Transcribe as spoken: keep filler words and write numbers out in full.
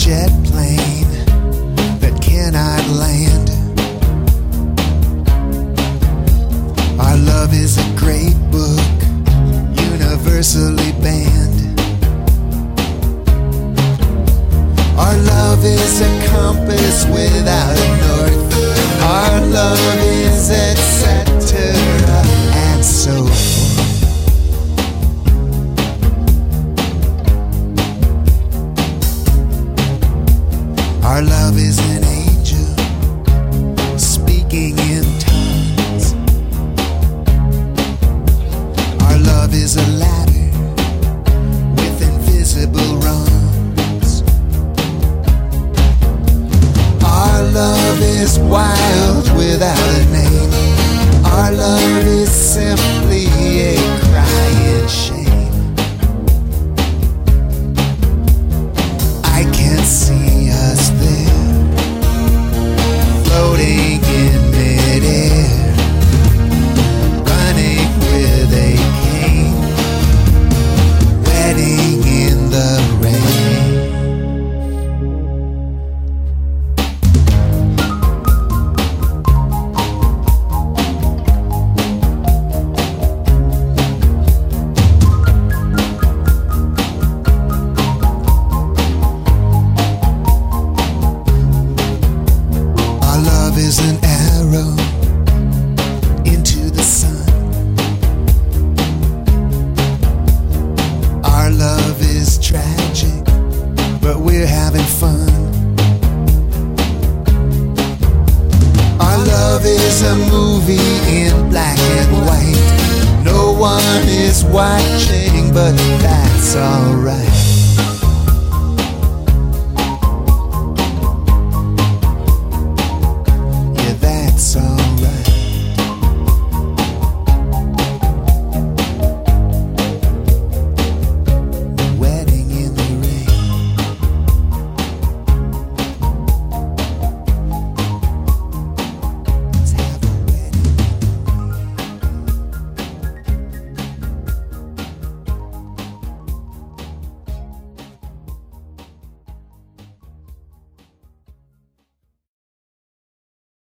jet plane that cannot land. Our love is a great book, universally banned. Our love is a compass without a north. Our love is et cetera and so forth. Our love is an angel speaking in tongues. Our love is a ladder with invisible rungs. Our love is wild without a name. Our love is simply a crying shame. I can't see us there, floating in midair, running with a cane, wetting in the rain. Is an arrow into the sun. Our love is tragic, but we're having fun. Our love is a movie in black and white. No one is watching, but that's alright.